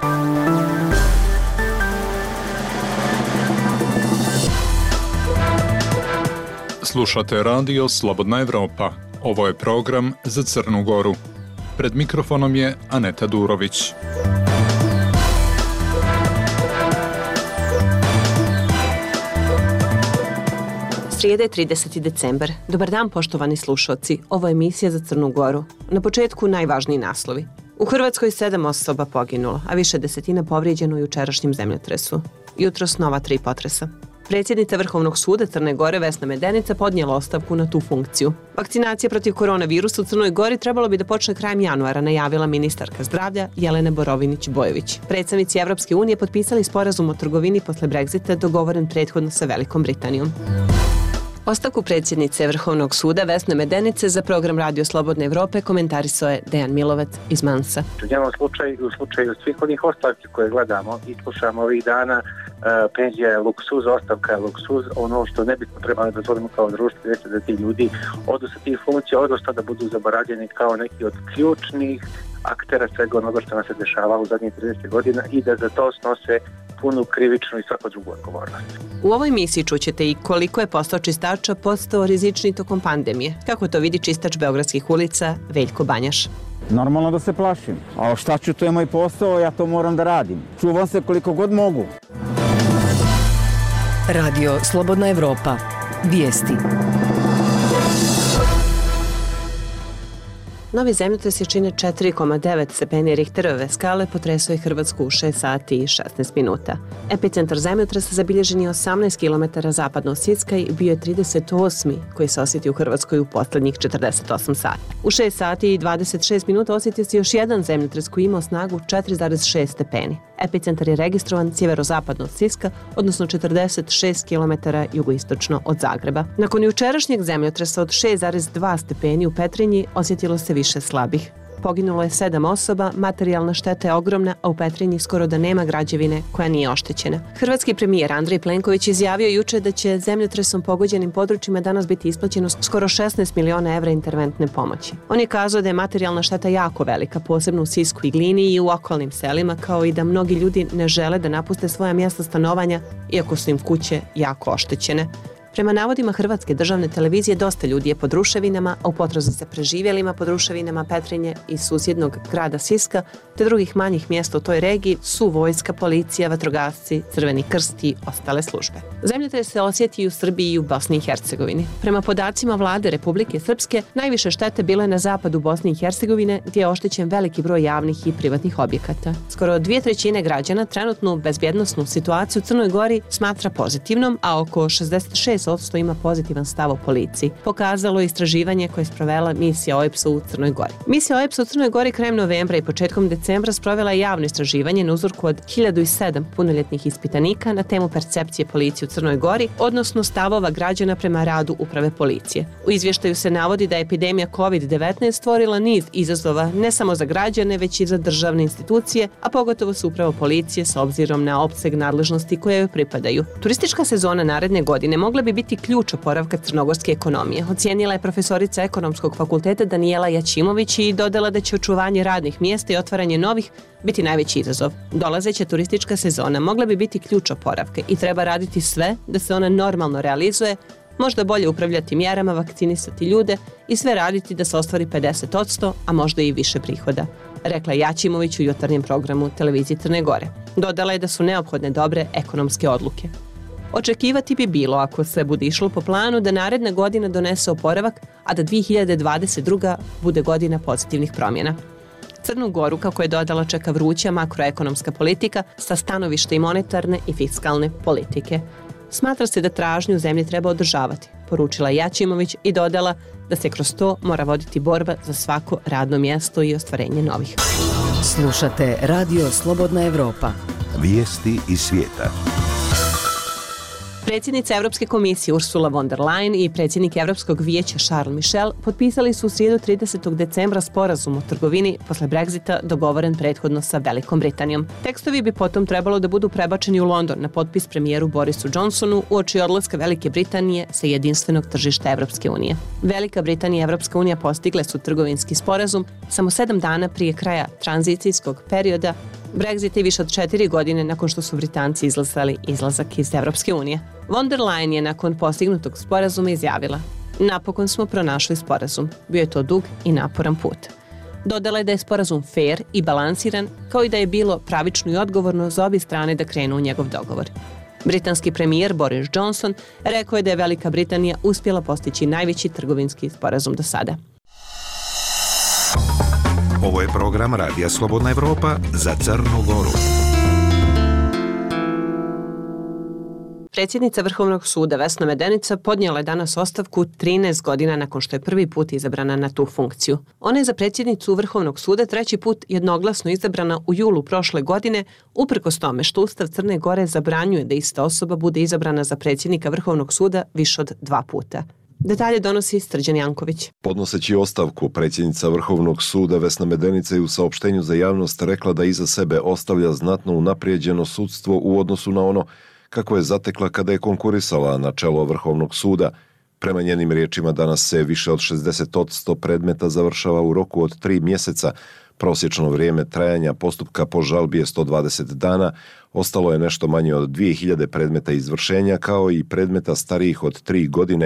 Slušate radio Slobodna Evropa. Ovo je program za Crnu Goru. Pred mikrofonom je Aneta Durović. Srijeda je 30. decembar. Dobar dan, poštovani slušalci. Ovo je emisija za Crnu Goru. Na početku najvažniji naslovi. U Hrvatskoj 7 osoba poginulo, a više desetina povrijeđeno u jučerašnjem zemljotresu. Jutros nova 3 potresa. Predsjednica Vrhovnog suda Crne Gore Vesna Medenica podnijela ostavku na tu funkciju. Vakcinacija protiv koronavirusa u Crnoj Gori trebalo bi da počne krajem januara, najavila ministarka zdravlja Jelena Borovinić-Bojović. Predstavnici Evropske unije potpisali sporazum o trgovini posle Brexita dogovoren prethodno sa Velikom Britanijom. Ostavku predsjednice Vrhovnog suda Vesne Medenice za program Radio Slobodne Evrope komentarisao je Dejan Milovac iz Mansa. U njenom slučaju i u slučaju svih onih ostavki koje gledamo i slušamo ovih dana, penzija je luksuz, ostavka je luksuz, ono što ne bismo trebali dozvoliti kao društvo jeste da ti ljudi odu sa tih funkcija, odnosno da budu zaboravljeni kao neki od ključnih aktera svega onoga što nam se dešava u zadnjih 30 godina i da za to snose punu krivičnu i svako drugu odgovornost. U ovoj misiji čućete i koliko je postao čistača postao rizični tokom pandemije. Kako to vidi čistač beogradskih ulica Veljko Banjaš. Normalno da se plašim, a šta ću, to je moj posao, ja to moram da radim. Čuvam se koliko god mogu. Radio Slobodna Evropa. Vijesti. Novi zemljotres jačine 4,9 stepeni Richterove skale potresao je Hrvatsku u 6 sati i 16 minuta. Epicentar zemljotresa zabilježen je 18 km zapadno od Siska i bio je 38. koji se osjetio u Hrvatskoj u posljednjih 48 sati. U 6 sati i 26 minuta osjetio se još jedan zemljotres koji imao snagu 4,6 stepeni. Epicentar je registrovan sjeverozapadno od Siska, odnosno 46 km jugoistočno od Zagreba. Nakon jučerašnjeg zemljotresa od 6,2 stepeni u Petrinji osjetilo se više slabih. Poginulo je 7 osoba, materijalna šteta je ogromna, a u Petrinji skoro da nema građevine koja nije oštećena. Hrvatski premijer Andrej Plenković izjavio juče da će zemljotresom pogođenim područjima danas biti isplaćeno skoro 16 miliona evra interventne pomoći. On je kazao da je materijalna šteta jako velika, posebno u Sisku i Glini i u okolnim selima, kao i da mnogi ljudi ne žele da napuste svoja mjesta stanovanja, iako su im kuće jako oštećene. Prema navodima Hrvatske državne televizije, dosta ljudi je pod ruševinama, a u potrazi za preživjelima pod ruševinama Petrinje i susjednog grada Siska te drugih manjih mjesta u toj regiji su vojska, policija, vatrogasci, Crveni krst i ostale službe. Zemljotres se osjeti i u Srbiji i u Bosni i Hercegovini. Prema podacima vlade Republike Srpske, najviše štete bilo je na zapadu Bosne i Hercegovine, gdje je oštećen veliki broj javnih i privatnih objekata. Skoro 2/3 građana trenutnu bezbjednosnu situaciju u Crnoj Gori smatra pozitivnom, a oko 66% ima pozitivan stav o policiji. Pokazalo je istraživanje koje je sprovela misija OEBS-a u Crnoj Gori. Misija OEBS-a u Crnoj Gori krajem novembra i početkom decembra sprovela je javno istraživanje na uzorku od 1007 punoljetnih ispitanika na temu percepcije policije u Crnoj Gori, odnosno stavova građana prema radu uprave policije. U izvještaju se navodi da je epidemija COVID-19 stvorila niz izazova ne samo za građane, već i za državne institucije, a pogotovo su upravo policije s obzirom na opseg nadležnosti koje joj pripadaju. Turistička sezona naredne godine mogla bi biti ključ oporavka crnogorske ekonomije, ocijenila je profesorica Ekonomskog fakulteta Danijela Jačimović i dodala da će očuvanje radnih mjesta i otvaranje novih biti najveći izazov. Dolazeća turistička sezona mogla bi biti ključ oporavka i treba raditi sve da se ona normalno realizuje, možda bolje upravljati mjerama, vakcinisati ljude i sve raditi da se ostvari 50%, a možda i više prihoda, rekla Jačimović u jutarnjem programu televizije Crne Gore. Dodala je da su neophodne dobre ekonomske odluke. Očekivati bi bilo, ako sve bude išlo po planu, da naredna godina donese oporavak, a da 2022. bude godina pozitivnih promjena. Crnu Goru, kako je dodala, čeka vruća makroekonomska politika sa stanovišta i monetarne i fiskalne politike. Smatra se da tražnju zemlje treba održavati, poručila Jačimović i dodala da se kroz to mora voditi borba za svako radno mjesto i ostvarenje novih. Slušate Radio Slobodna Evropa. Vijesti iz svijeta. Predsjednica Europske komisije Ursula von der Leyen i predsjednik Europskog vijeća Charles Michel potpisali su u srijedu 30. decembra sporazum o trgovini posle Brexita dogovoren prethodno sa Velikom Britanijom. Tekstovi bi potom trebalo da budu prebačeni u London na potpis premijeru Borisu Johnsonu uoči odlaska Velike Britanije sa jedinstvenog tržišta Evropske unije. Velika Britanija i Evropska unija postigle su trgovinski sporazum samo 7 dana prije kraja tranzicijskog perioda Brexit je više od 4 godine nakon što su Britanci izglasali izlazak iz Evropske unije. Von der Leyen je nakon postignutog sporazuma izjavila: "Napokon smo pronašli sporazum. Bio je to dug i naporan put." Dodala je da je sporazum fair i balansiran, kao i da je bilo pravično i odgovorno za obje strane da krenu u njegov dogovor. Britanski premijer Boris Johnson rekao je da je Velika Britanija uspjela postići najveći trgovinski sporazum do sada. Ovo je program Radija Slobodna Evropa za Crnu Goru. Predsjednica Vrhovnog suda Vesna Medenica podnijela je danas ostavku 13 godina nakon što je prvi put izabrana na tu funkciju. Ona je za predsjednicu Vrhovnog suda treći put jednoglasno izabrana u julu prošle godine, uprkos tome što Ustav Crne Gore zabranjuje da ista osoba bude izabrana za predsjednika Vrhovnog suda više od 2 puta. Detalje donosi Srđan Janković. Podnoseći ostavku, predsjednica Vrhovnog suda Vesna Medenica je u saopštenju za javnost rekla da iza sebe ostavlja znatno unaprijeđeno sudstvo u odnosu na ono kako je zatekla kada je konkurisala na čelo Vrhovnog suda. Prema njenim riječima danas se više od 60% predmeta završava u roku od 3 mjeseca. Prosječno vrijeme trajanja postupka po žalbi je 120 dana, ostalo je nešto manje od 2000 predmeta izvršenja, kao i predmeta starijih od 3 godine,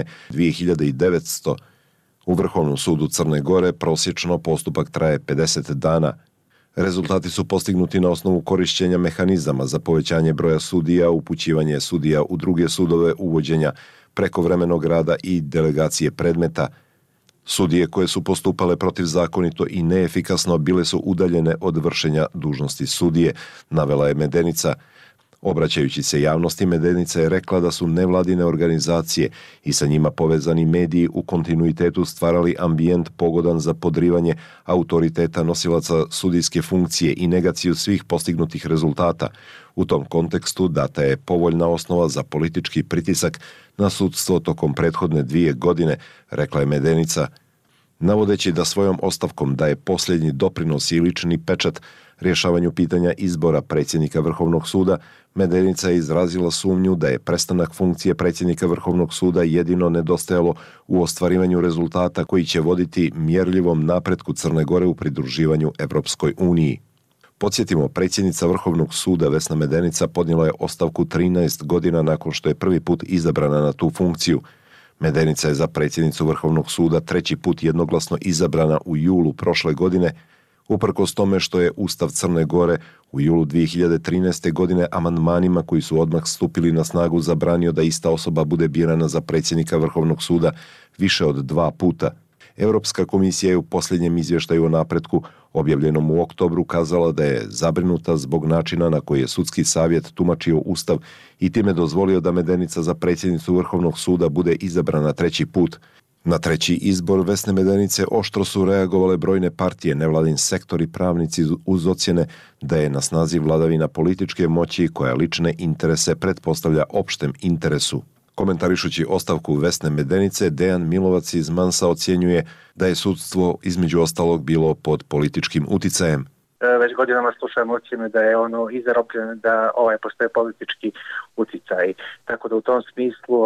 2900. U Vrhovnom sudu Crne Gore prosječno postupak traje 50 dana. Rezultati su postignuti na osnovu korišćenja mehanizama za povećanje broja sudija, upućivanje sudija u druge sudove, uvođenja prekovremenog rada i delegacije predmeta. Sudije koje su postupale protivzakonito i neefikasno bile su udaljene od vršenja dužnosti sudije, navela je Medenica. Obraćajući se javnosti, Medenica je rekla da su nevladine organizacije i sa njima povezani mediji u kontinuitetu stvarali ambijent pogodan za podrivanje autoriteta nosilaca sudijske funkcije i negaciju svih postignutih rezultata. U tom kontekstu data je povoljna osnova za politički pritisak na sudstvo tokom prethodne 2 godine, rekla je Medenica. Navodeći da svojom ostavkom daje posljednji doprinos i lični pečat rješavanju pitanja izbora predsjednika Vrhovnog suda, Medenica je izrazila sumnju da je prestanak funkcije predsjednika Vrhovnog suda jedino nedostajalo u ostvarivanju rezultata koji će voditi mjerljivom napretku Crne Gore u pridruživanju Evropskoj uniji. Podsjetimo, predsjednica Vrhovnog suda Vesna Medenica podnijela je ostavku 13 godina nakon što je prvi put izabrana na tu funkciju. Medenica je za predsjednicu Vrhovnog suda treći put jednoglasno izabrana u julu prošle godine, uprkos tome što je Ustav Crne Gore u julu 2013. godine amandmanima koji su odmah stupili na snagu zabranio da ista osoba bude birana za predsjednika Vrhovnog suda više od 2 puta. Europska komisija je u posljednjem izvještaju o napretku, objavljenom u oktobru, kazala da je zabrinuta zbog načina na koji je sudski savjet tumačio Ustav i time dozvolio da Medenica za predsjednicu Vrhovnog suda bude izabrana treći put. Na treći izbor Vesne Medenice oštro su reagovale brojne partije, nevladin sektor i pravnici uz ocjene da je na snazi vladavina političke moći koja lične interese pretpostavlja opštem interesu. Komentarišući ostavku Vesne Medenice, Dejan Milovac iz Mansa ocjenjuje da je sudstvo između ostalog bilo pod političkim uticajem. Već godinama slušamo ocjene da je ono izarobljeno, da postoje politički uticaj. Tako da u tom smislu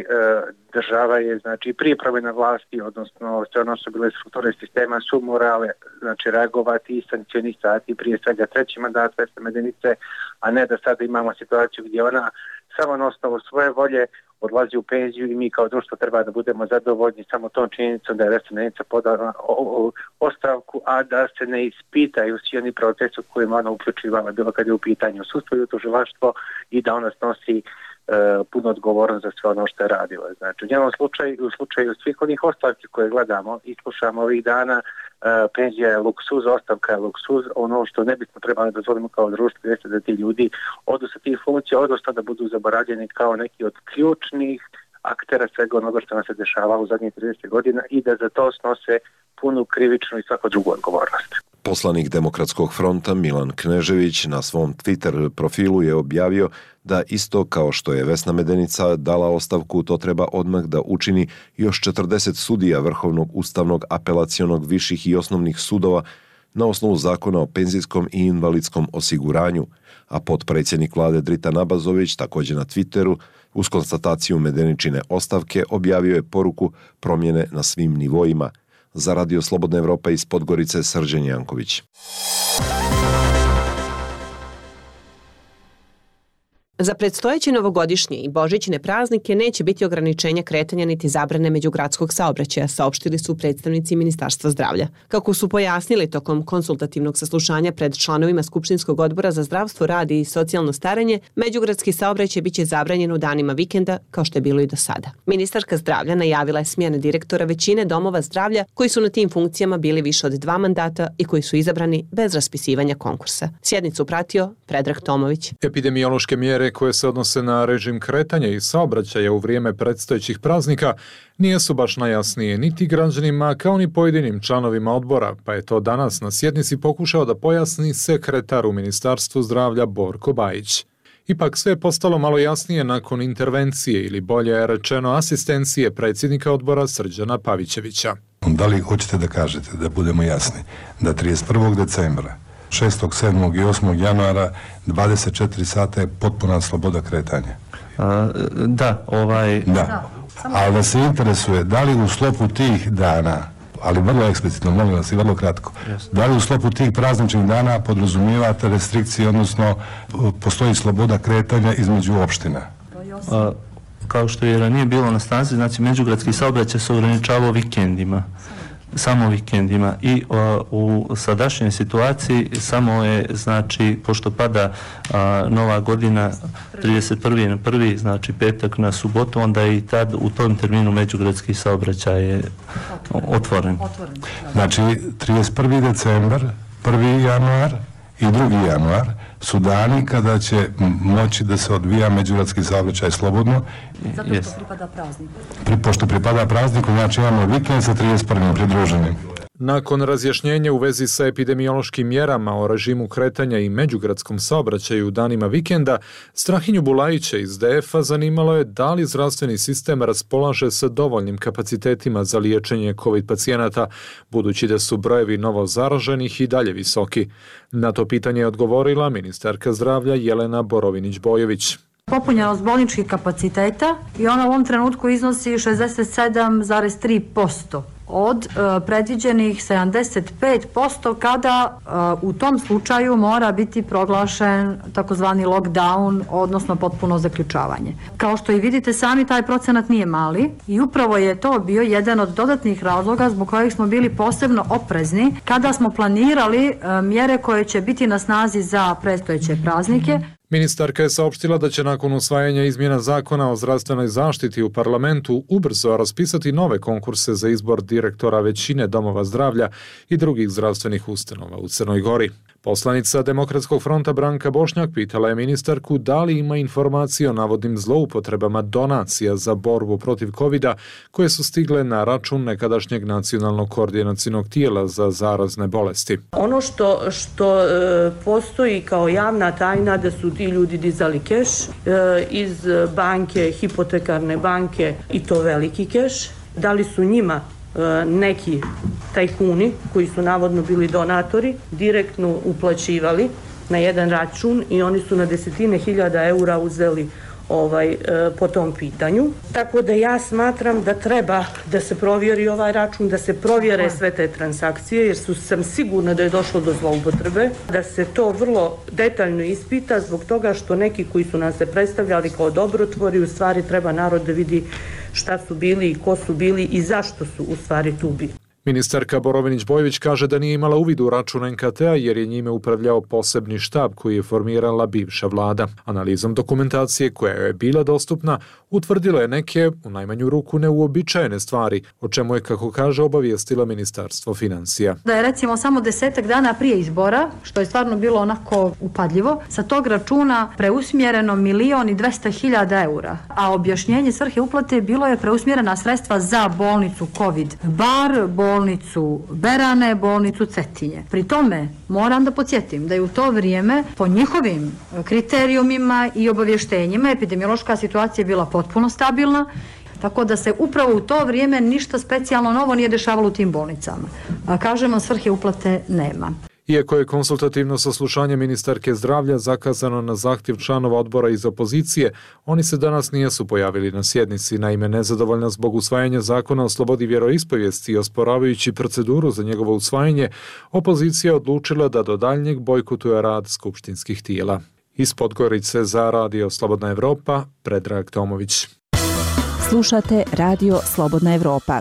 država je prije promjene vlasti, odnosno sve ono što bile strukture sistema su morale reagovati i sankcionisati prije svega treći mandat Vesne Medenice, a ne da sada imamo situaciju gdje ona samo na osnovu svoje volje odlazi u penziju i mi kao društvo treba da budemo zadovoljni samo tom činjenicom da je Vesna Medenica podala ostavku, a da se ne ispitaju svi oni procesi u kojima ona uključivala, bilo kad je u pitanju sudstvo i tužilaštvo, i da ona snosi puno odgovornost za sve ono što je radila. Znači, u njenom slučaju i u slučaju svih onih ostavki koje gledamo i slušamo ovih dana, penzija je luksuz, ostavka je luksuz, ono što ne bismo trebali dozvoliti kao društvo jeste da ti ljudi odu sa tih funkcija, odnosno da budu zaboravljeni kao neki od ključnih aktera svega onoga što nam se dešava u zadnjih 30 godina i da za to snose punu krivičnu i svako drugu odgovornost. Poslanik Demokratskog fronta Milan Knežević na svom Twitter profilu je objavio da isto kao što je Vesna Medenica dala ostavku, to treba odmah da učini još 40 sudija Vrhovnog, Ustavnog, Apelacionog, viših i osnovnih sudova na osnovu Zakona o penzijskom i invalidskom osiguranju, a potpredsjednik vlade Dritan Abazović također na Twitteru uz konstataciju Medeničine ostavke objavio je poruku promjene na svim nivoima. Za Radio Slobodna Evropa iz Podgorice, Srđan Janković. Za predstojeće novogodišnje i božićne praznike neće biti ograničenja kretanja niti zabrane međugradskog saobraćaja, saopštili su predstavnici Ministarstva zdravlja. Kako su pojasnili tokom konsultativnog saslušanja pred članovima Skupštinskog odbora za zdravstvo, rad i socijalno starenje, međugradski saobraćaj biće zabranjen u danima vikenda, kao što je bilo i do sada. Ministarka zdravlja najavila je smjene direktora većine domova zdravlja koji su na tim funkcijama bili više od 2 mandata i koji su izabrani bez raspisivanja konkursa. Sjednicu pratio Predrag Tomović. Epidemiološke mjere koje se odnose na režim kretanja i saobraćaja u vrijeme predstojećih praznika nisu baš najjasnije niti građanima kao ni pojedinim članovima odbora, pa je to danas na sjednici pokušao da pojasni sekretar u Ministarstvu zdravlja Borko Bajić. Ipak sve je postalo malo jasnije nakon intervencije ili bolje rečeno asistencije predsjednika odbora Srđana Pavićevića. Da li hoćete da kažete, da budemo jasni, da 31. decembra 6., 7. i 8. januara 24 sata je potpuna sloboda kretanja? Da. Ali da se interesuje, da li u sklopu tih dana, ali vrlo eksplicitno, molim vas i vrlo kratko, da li u sklopu tih prazničnih dana podrazumijevate restrikcije, odnosno postoji sloboda kretanja između opština? Kao što je ranije bilo na snazi, znači međugradski saobraćaj se ograničavao vikendima. Samo vikendima i u sadašnjoj situaciji samo je, znači, pošto pada nova godina 31. na 1. znači petak na subotu, onda je i tad u tom terminu međugradski saobraćaj je otvoren. Znači 31. decembar, 1. januar i 2. januar su dani kada će moći da se odvija međugradski saobraćaj slobodno. Zato što pripada prazniku. Pošto pripada prazniku, znači imamo vikend sa 31. pridruženim. Nakon razjašnjenja u vezi sa epidemiološkim mjerama o režimu kretanja i međugradskom saobraćaju u danima vikenda, Strahinju Bulajića iz DF-a zanimalo je da li zdravstveni sistem raspolaže sa dovoljnim kapacitetima za liječenje COVID pacijenata, budući da su brojevi novo zaraženih i dalje visoki. Na to pitanje je odgovorila ministarka zdravlja Jelena Borovinić-Bojović. Popunjenost bolničkih kapaciteta i ona u ovom trenutku iznosi 67,3% od predviđenih 75% kada u tom slučaju mora biti proglašen takozvani lockdown, odnosno potpuno zaključavanje. Kao što i vidite sami, taj procenat nije mali i upravo je to bio jedan od dodatnih razloga zbog kojih smo bili posebno oprezni kada smo planirali mjere koje će biti na snazi za predstojeće praznike. Ministarka je saopštila da će nakon usvajanja izmjena zakona o zdravstvenoj zaštiti u parlamentu ubrzo raspisati nove konkurse za izbor direktora većine domova zdravlja i drugih zdravstvenih ustanova u Crnoj Gori. Poslanica Demokratskog fronta Branka Bošnjak pitala je ministarku da li ima informacije o navodnim zloupotrebama donacija za borbu protiv covida koje su stigle na račun nekadašnjeg nacionalnog koordinacionog tijela za zarazne bolesti. Ono što postoji kao javna tajna da su ti ljudi dizali keš iz banke, hipotekarne banke i to veliki keš. Da li su njima neki tajkuni koji su navodno bili donatori direktno uplaćivali na jedan račun i oni su na desetine hiljada eura uzeli po tom pitanju. Tako da ja smatram da treba da se provjeri ovaj račun, da se provjere sve te transakcije, jer sam sigurna da je došlo do zloupotrebe, da se to vrlo detaljno ispita zbog toga što neki koji su nam se predstavljali kao dobrotvori, u stvari treba narod da vidi šta su bili i ko su bili i zašto su u stvari tu bili. Ministarka Borovinić-Bojović kaže da nije imala uvid u račun NKT-a jer je njime upravljao posebni štab koji je formirala bivša vlada. Analizom dokumentacije koja je bila dostupna utvrdila je neke, u najmanju ruku, neuobičajene stvari, o čemu je, kako kaže, obavijestila Ministarstvo financija. Da je recimo samo 10 dana prije izbora, što je stvarno bilo onako upadljivo, sa tog računa preusmjereno 1.200.000 eura, a objašnjenje svrhe uplate bilo je preusmjerena sredstva za bolnicu COVID Bar, bolnicu Berane, bolnicu Cetinje. Pri tome moram da podsjetim da je u to vrijeme po njihovim kriterijumima i obavještenjima epidemiološka situacija bila potpuno stabilna, tako da se upravo u to vrijeme ništa specijalno novo nije dešavalo u tim bolnicama. A kažemo, svrhe uplate nema. Iako je konsultativno saslušanje ministarke zdravlja zakazano na zahtjev članova odbora iz opozicije, oni se danas nisu pojavili na sjednici. Naime, nezadovoljna zbog usvajanja zakona o slobodi vjeroispovijesti i osporavajući proceduru za njegovo usvajanje, opozicija je odlučila da do daljnjeg bojkotuje rad skupštinskih tijela. Iz Podgorice za Radio Slobodna Evropa, Predrag Tomović. Slušate Radio Slobodna Evropa.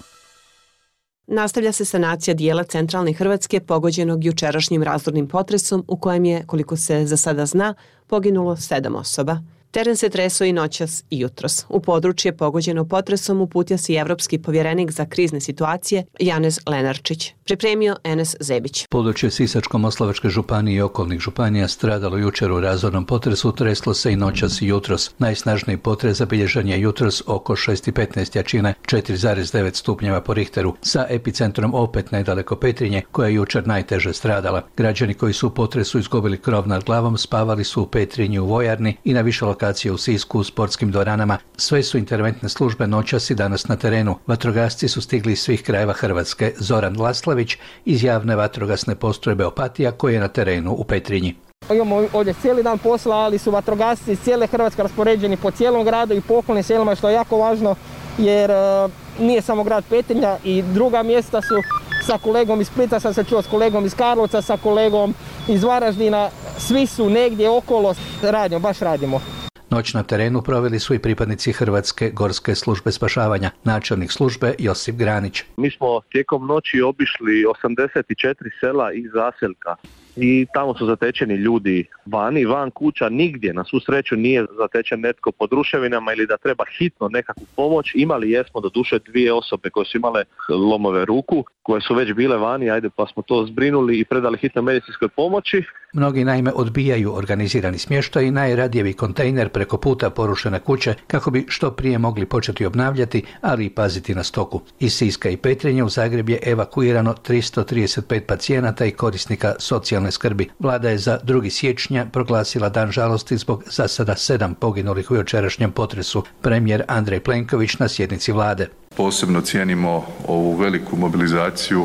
Nastavlja se sanacija dijela centralne Hrvatske pogođenog jučerašnjim razornim potresom u kojem je, koliko se za sada zna, poginulo 7 osoba. Teren se tresao i noćas i jutros. U područje pogođeno potresom uputio se i Evropski povjerenik za krizne situacije Janez Lenarčić. Pripremio Enes Zebić. Područje Sisačko-moslavačke županije i okolnih županija stradalo jučer u razornom potresu, treslo se i noćas i jutros. Najsnažniji potres zabilježen je jutros oko 6:15 jačine 4,9 stupnjeva po Richteru, sa epicentrom opet nedaleko Petrinje, koja je jučer najteže stradala. Građani koji su u potresu izgubili krov nad glavom spavali su u Petrinji u vojarni i na više lokacije u Sisku u sportskim dvoranama. Sve su interventne službe noćas i danas na terenu. Vatrogasci su stigli iz svih krajeva Hrvatske. Zoran Laslavić iz javne vatrogasne postrojbe Opatija koji je na terenu u Petrinji. Imamo ovdje cijeli dan posla, ali su vatrogasci iz cijele Hrvatske raspoređeni po cijelom gradu i po okolnim selima, što je jako važno jer nije samo grad Petrinja, i druga mjesta su sa kolegom iz Splita, sam se čuo s kolegom iz Karlovca, sa kolegom iz Varaždina, svi su negdje okolo, baš radimo. Noć na terenu proveli su i pripadnici Hrvatske gorske službe spašavanja, načelnik službe Josip Granić. Mi smo tijekom noći obišli 84 sela i zaseljka i tamo su zatečeni ljudi van kuća, nigdje na svu sreću nije zatečen netko pod ruševinama ili da treba hitno nekakvu pomoć. Imali jesmo doduše 2 osobe koje su imale lomove ruku, koje su već bile vani, pa smo to zbrinuli i predali hitnoj medicinskoj pomoći. Mnogi naime odbijaju organizirani smještaj i najradijevi kontejner preko puta porušene kuće kako bi što prije mogli početi obnavljati, ali i paziti na stoku. Iz Siska i Petrinje u Zagreb je evakuirano 335 pacijenata i korisnika socijalne skrbi. Vlada je za 2. siječnja proglasila dan žalosti zbog za sada 7 poginulih u jučerašnjem potresu. Premijer Andrej Plenković na sjednici Vlade. Posebno cijenimo ovu veliku mobilizaciju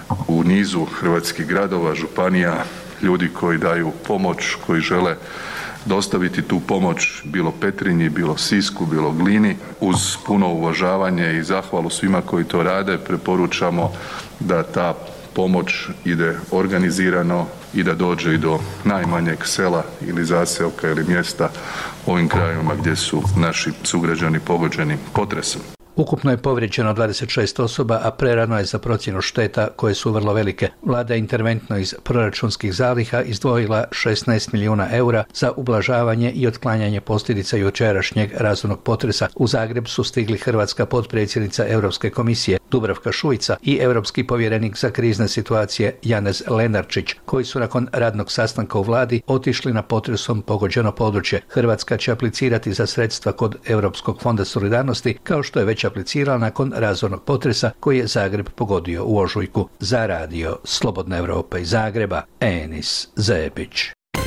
u nizu hrvatskih gradova, županija, ljudi koji daju pomoć, koji žele dostaviti tu pomoć bilo Petrinji, bilo Sisku, bilo Glini. Uz puno uvažavanje i zahvalu svima koji to rade, preporučamo da ta pomoć ide organizirano i da dođe i do najmanjeg sela ili zaseoka ili mjesta u ovim krajevima gdje su naši sugrađani pogođeni potresom. Ukupno je povrijeđeno 26 osoba, a prerano je za procjenu šteta koje su vrlo velike. Vlada je interventno iz proračunskih zaliha izdvojila 16 milijuna eura za ublažavanje i otklanjanje posljedica jučerašnjeg razornog potresa. U Zagreb su stigli hrvatska potpredsjednica Europske komisije Dubravka Šuica i Europski povjerenik za krizne situacije Janez Lenarčić, koji su nakon radnog sastanka u vladi otišli na potresom pogođeno područje. Hrvatska će aplicirati za sredstva kod Europskog fonda solidarnosti, kao što je već aplicirala nakon razornog potresa koji je Zagreb pogodio u ožujku. Za Radio Slobodna Evropa iz Zagreba, Enis Zebić.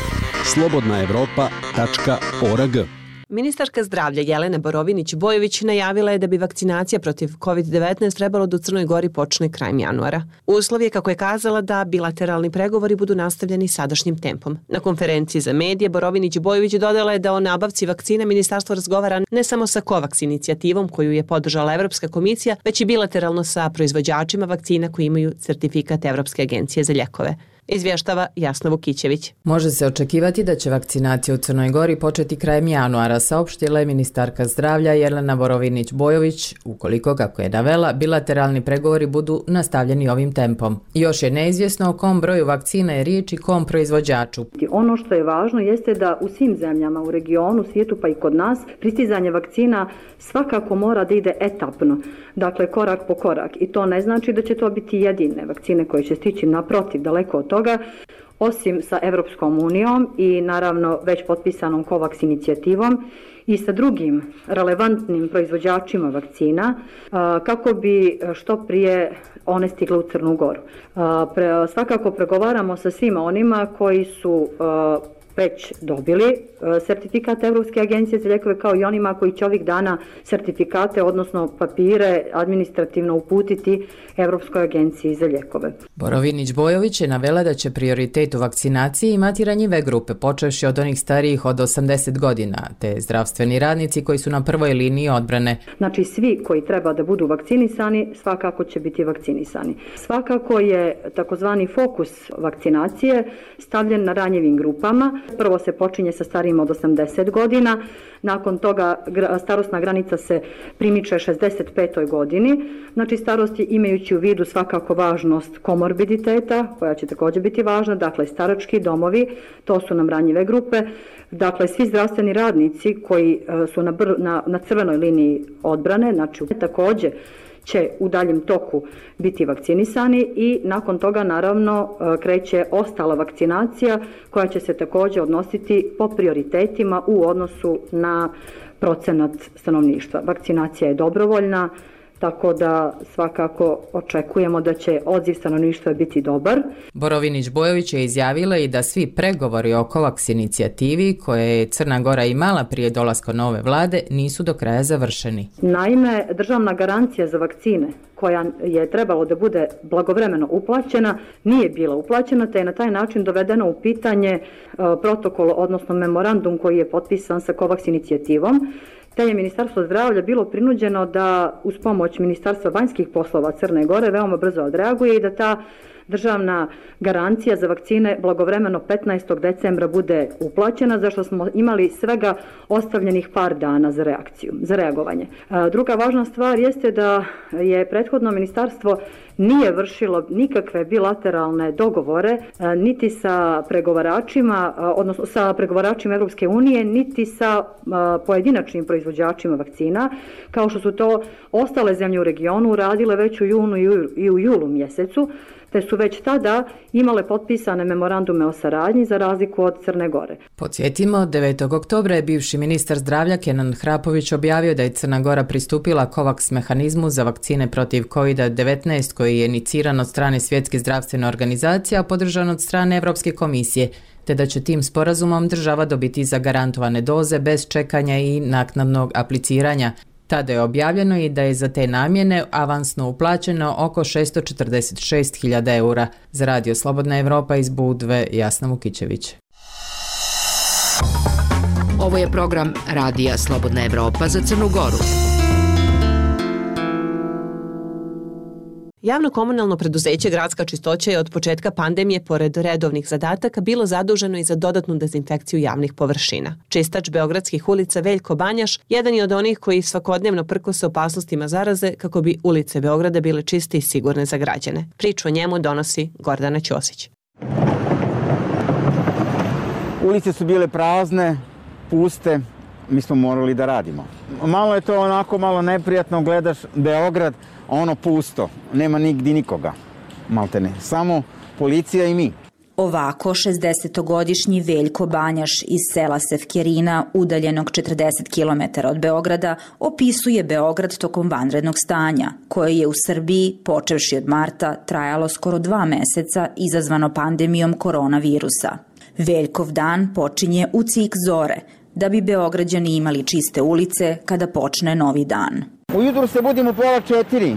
slobodnaevropa.org. Ministarka zdravlja Jelena Borovinić-Bojović najavila je da bi vakcinacija protiv COVID-19 trebalo da u Crnoj Gori počne krajem januara. Uslov je, kako je kazala, da bilateralni pregovori budu nastavljeni sadašnjim tempom. Na konferenciji za medije Borovinić-Bojović dodala je da o nabavci vakcina ministarstvo razgovara ne samo sa COVAX inicijativom koju je podržala Evropska komisija, već i bilateralno sa proizvođačima vakcina koji imaju certifikat Evropske agencije za lijekove. Izvještava Jasna Vukićević. Može se očekivati da će vakcinacija u Crnoj Gori početi krajem januara, saopštila je ministarka zdravlja Jelena Borovinić-Bojović, ukoliko, kako je navela, bilateralni pregovori budu nastavljeni ovim tempom. Još je neizvjesno o kom broju vakcina je riječ i kom proizvođaču. Ono što je važno jeste da u svim zemljama, u regionu, svijetu pa i kod nas, pristizanje vakcina svakako mora da ide etapno, dakle korak po korak. I to ne znači da će to biti jedine vakcine koje će stići, naprotiv, daleko od toga, osim sa Evropskom unijom i naravno već potpisanom COVAX inicijativom i sa drugim relevantnim proizvođačima vakcina kako bi što prije one stigle u Crnu Goru. Svakako pregovaramo sa svima onima koji su već dobili sertifikat Evropske agencije za lijekove, kao i onima koji će ovih dana sertifikate, odnosno papire, administrativno uputiti Evropskoj agenciji za lijekove. Borovinić-Bojović je navela da će prioritet u vakcinaciji imati ranjive grupe, počevši od onih starijih od 80 godina, te zdravstveni radnici koji su na prvoj liniji odbrane. Znači svi koji treba da budu vakcinisani, svakako će biti vakcinisani. Svakako je takozvani fokus vakcinacije stavljen na ranjivim grupama, Prvo se počinje sa starijima od 80 godina, nakon toga starosna granica se primiče 65. godini. Znači starost je imajući u vidu svakako važnost komorbiditeta, koja će također biti važna, dakle starački domovi, to su nam ranjive grupe, dakle svi zdravstveni radnici koji su na crvenoj liniji odbrane, znači također će u daljem toku biti vakcinisani i nakon toga naravno kreće ostala vakcinacija koja će se također odnositi po prioritetima u odnosu na procenat stanovništva. Vakcinacija je dobrovoljna, tako da svakako očekujemo da će odziv stanovništva biti dobar. Borovinić-Bojović je izjavila i da svi pregovori oko COVAX inicijativi koje je Crna Gora imala prije dolaska nove vlade nisu do kraja završeni. Naime, državna garancija za vakcine koja je trebalo da bude blagovremeno uplaćena, nije bila uplaćena, te je na taj način dovedeno u pitanje protokol, odnosno memorandum koji je potpisan sa COVAX inicijativom, te je Ministarstvo zdravlja bilo prinuđeno da uz pomoć Ministarstva vanjskih poslova Crne Gore veoma brzo odreaguje i da ta državna garancija za vakcine blagovremeno 15. decembra bude uplaćena, za što smo imali svega ostavljenih par dana za reagovanje. Druga važna stvar jeste da je prethodno ministarstvo nije vršilo nikakve bilateralne dogovore niti sa pregovaračima, odnosno sa pregovaračima Europske unije, niti sa pojedinačnim proizvođačima vakcina, kao što su to ostale zemlje u regionu radile već u junu i u julu mjesecu, te su već tada imale potpisane memorandume o saradnji za razliku od Crne Gore. Podsjetimo, 9. oktobra je bivši ministar zdravlja Kenan Hrapović objavio da je Crna Gora pristupila COVAX mehanizmu za vakcine protiv COVID-19 koji je iniciran od strane Svjetske zdravstvene organizacije, a podržan od strane Evropske komisije, te da će tim sporazumom država dobiti zagarantovane doze bez čekanja i naknadnog apliciranja. Tada je objavljeno i da je za te namjene avansno uplaćeno oko 646.000 eura. Za Radio Slobodna Evropa iz Budve, Jasna Vukićević. Ovo je program Radija Slobodna Evropa za Crnu Goru. Javno komunalno preduzeće Gradska čistoća je od početka pandemije, pored redovnih zadataka, bilo zaduženo i za dodatnu dezinfekciju javnih površina. Čistač beogradskih ulica Veljko Banjaš jedan je od onih koji svakodnevno prkose opasnostima zaraze kako bi ulice Beograda bile čiste i sigurne za građane. Priču o njemu donosi Gordana Ćosić. Ulice su bile prazne, puste, mi smo morali da radimo. Malo je to onako malo neprijatno, gledaš Beograd, ono pusto, nema nigdje nikoga, maltene, samo policija i mi. Ovako 60-godišnji Veljko Banjaš iz sela Sevkjerina, udaljenog 40 km od Beograda, opisuje Beograd tokom vanrednog stanja, koje je u Srbiji, počevši od marta, trajalo skoro 2 meseca, izazvano pandemijom koronavirusa. Veljkov dan počinje u cik zore, da bi Beograđani imali čiste ulice kada počne novi dan. Ujutru se budim u 3:30.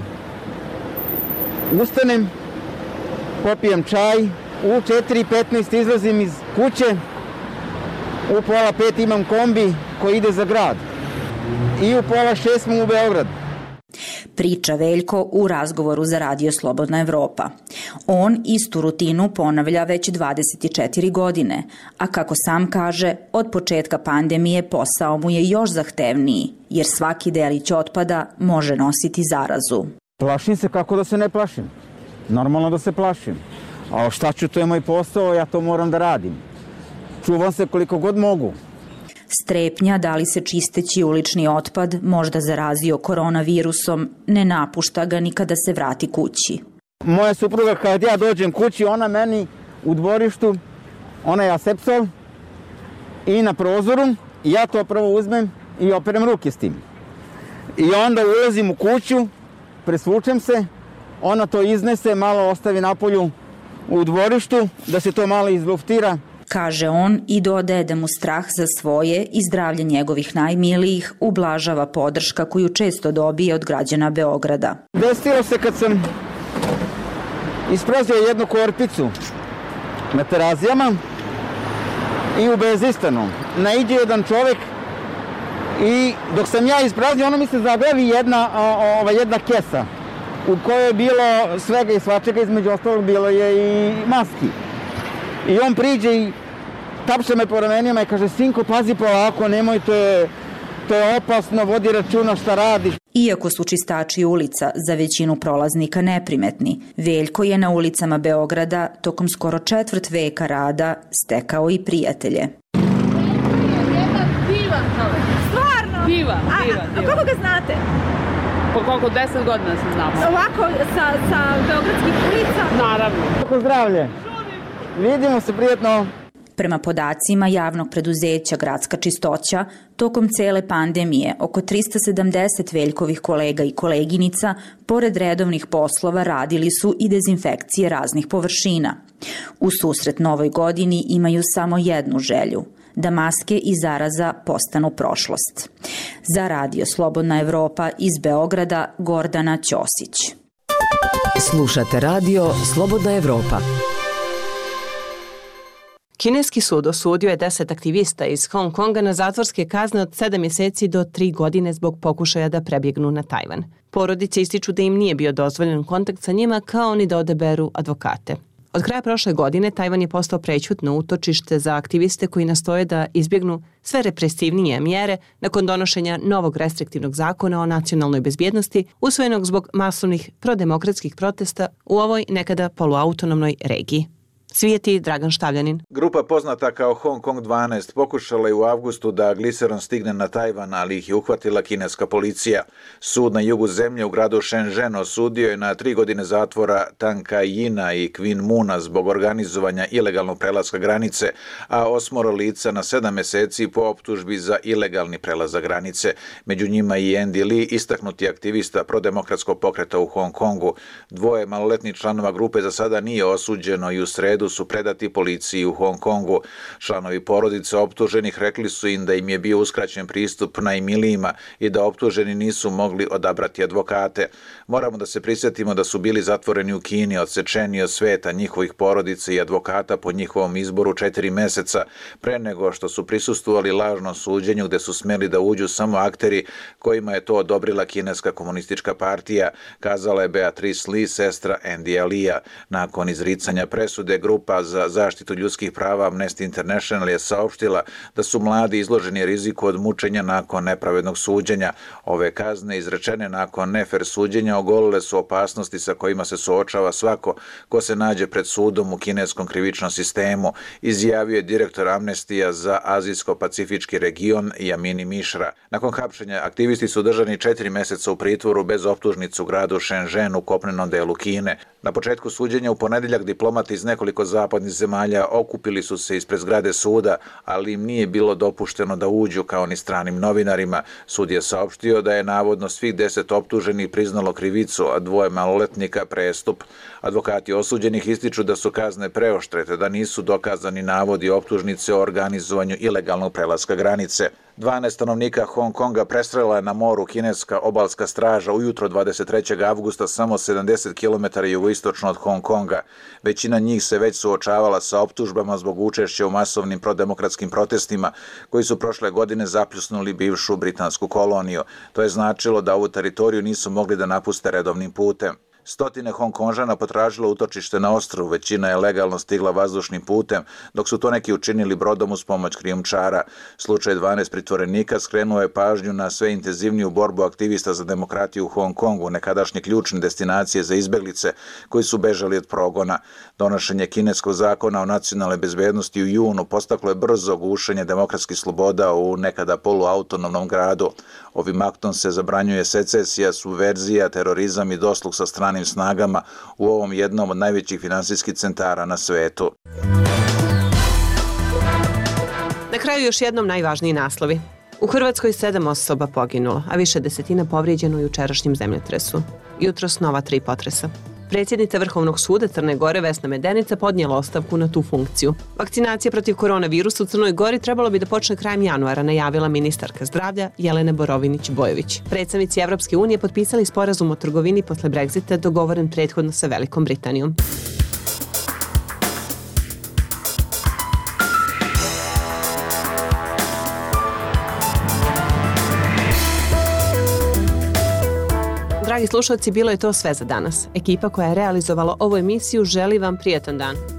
Ustanem, popijem čaj, u 4:15 izlazim iz kuće, u 4:30 imam kombi koji ide za grad i u 5:30 smo u Beograd. Priča Veljko u razgovoru za Radio Slobodna Evropa. On istu rutinu ponavlja već 24 godine, a kako sam kaže, od početka pandemije posao mu je još zahtevniji, jer svaki delić otpada može nositi zarazu. Plašim se, kako da se ne plašim. Normalno da se plašim. A šta ću, to je moj posao, ja to moram da radim. Čuvam se koliko god mogu. Strepnja da li se čisteći ulični otpad možda zarazio koronavirusom ne napušta ga ni kada se vrati kući. Moja supruga kad ja dođem kući, ona meni u dvorištu, ona je asepsol i na prozoru, ja to prvo uzmem i operem ruke s tim. I onda ulazim u kuću, presvučem se, ona to iznese, malo ostavi napolju u dvorištu da se to malo izluftira. Kaže on i dodaje da mu strah za svoje i zdravlje njegovih najmilijih ublažava podrška koju često dobije od građana Beograda. Desilo se kad sam isprazio jednu korpicu na Terazijama i u Bezistanu. Naiđe jedan čovjek i dok sam ja ispraznio, ono mi se zaglevi jedna kesa u kojoj je bilo svega i svačega, između ostalog bilo je i maski. I on priđe i tapše me po ramenima i kaže, sinko, pazi polako, nemojte, to je opasno, vodi računa šta radiš. Iako su čistači ulica za većinu prolaznika neprimetni, Veljko je na ulicama Beograda tokom skoro četvrt veka rada stekao i prijatelje. Stvarno? Diva. A kako ga znate? Po koliko 10 godina se znamo. Ovako, sa beogradskih ulica? Naravno. Kako zdravlje? Vidimo se, prijetno. Prema podacima javnog preduzeća Gradska čistoća, tokom cele pandemije oko 370 Veljkovih kolega i koleginica, pored redovnih poslova, radili su i dezinfekcije raznih površina. U susret novoj godini imaju samo jednu želju – da maske i zaraza postanu prošlost. Za Radio Slobodna Evropa iz Beograda, Gordana Ćosić. Slušate Radio Slobodna Evropa. Kineski sud osudio je 10 aktivista iz Hong Konga na zatvorske kazne od 7 mjeseci do 3 godine zbog pokušaja da prebjegnu na Tajvan. Porodice ističu da im nije bio dozvoljen kontakt sa njima, kao ni da odaberu advokate. Od kraja prošle godine Tajvan je postao prećutno utočište za aktiviste koji nastoje da izbjegnu sve represivnije mjere nakon donošenja novog restriktivnog zakona o nacionalnoj bezbjednosti, usvojenog zbog masovnih prodemokratskih protesta u ovoj nekada poluautonomnoj regiji. Svijeti Dragan Štavljanin. Grupa poznata kao Hong Kong 12 pokušala je u avgustu da gliseron stigne na Tajvan, ali ih je uhvatila kineska policija. Sud na jugu zemlje u gradu Shenzhen osudio je na 3 godine zatvora Tang Kai-yina i Queen Moona zbog organizovanja ilegalnog prelaska granice, a 8 lica na 7 mjeseci po optužbi za ilegalni prelazak granice. Među njima i Andy Lee, istaknuti aktivista prodemokratskog pokreta u Hong Kongu. 2 maloletnih članova grupe za sada nije osuđeno i u sredu su predati policiji u Hong Kongu. Članovi porodice optuženih rekli su im da im je bio uskraćen pristup najmilijima i da optuženi nisu mogli odabrati advokate. Moramo da se prisjetimo da su bili zatvoreni u Kini, odsečeni od sveta, njihovih porodica i advokata po njihovom izboru 4 mjeseca pre nego što su prisustvovali lažnom suđenju gdje su smeli da uđu samo akteri kojima je to odobrila kineska komunistička partija, kazala je Beatrice Lee, sestra Andy Leea. Nakon izricanja presude, grupa za zaštitu ljudskih prava Amnesty International je saopštila da su mladi izloženi riziku od mučenja nakon nepravednog suđenja. Ove kazne izrečene nakon nefer suđenja ogolile su opasnosti sa kojima se suočava svako ko se nađe pred sudom u kineskom krivičnom sistemu, izjavio je direktor Amnestija za Azijsko-Pacifički region Yamini Mishra. Nakon hapšenja aktivisti su držani 4 mjeseca u pritvoru bez optužnice u gradu Shenzhen u kopnenom delu Kine. Na početku suđenja u ponedjeljak diplomati iz nekoliko zapadnih zemalja okupili su se ispred zgrade suda, ali im nije bilo dopušteno da uđu kao ni stranim novinarima. Sud je saopštio da je navodno svih 10 optuženih priznalo krivicu, a 2 maloletnika prestup. Advokati osuđenih ističu da su kazne preoštre, te da nisu dokazani navodi optužnice o organizovanju ilegalnog prelaska granice. 12 stanovnika Hong Konga prestrela je na moru kineska obalska straža ujutro 23. avgusta samo 70 km jugoistočno od Hong Konga. Većina njih se već suočavala sa optužbama zbog učešća u masovnim prodemokratskim protestima koji su prošle godine zapljusnuli bivšu britansku koloniju. To je značilo da ovu teritoriju nisu mogli da napuste redovnim putem. Stotine Hong Konžana potražilo utočište na ostrvu, većina je legalno stigla vazdušnim putem, dok su to neki učinili brodom uz pomoć krijumčara. Slučaj 12 pritvorenika skrenuo je pažnju na sve intenzivniju borbu aktivista za demokratiju u Hong Kongu, nekadašnje ključne destinacije za izbeglice koji su bežali od progona. Donošenje kineskog zakona o nacionalnoj bezbednosti u junu postaklo je brzo gušenje demokratskih sloboda u nekada poluautonomnom gradu. Ovim aktom se zabranjuje secesija, subverzija, terorizam i dosluh sa stranim snagama u ovom jednom od najvećih finansijskih centara na svetu. Na kraju još jednom najvažniji naslovi. U Hrvatskoj 7 osoba poginulo, a više desetina povrijeđeno u jučerašnjem zemljotresu. Jutros nova 3 potresa. Predsjednica Vrhovnog suda Crne Gore Vesna Medenica podnijela ostavku na tu funkciju. Vakcinacija protiv koronavirusa u Crnoj Gori trebalo bi da počne krajem januara, najavila ministarka zdravlja Jelena Borovinić-Bojović. Predstavnici Evropske unije potpisali sporazum o trgovini posle Brexita dogovoren prethodno sa Velikom Britanijom. Dragi slušalci, bilo je to sve za danas. Ekipa koja je realizovala ovu emisiju želi vam prijatan dan.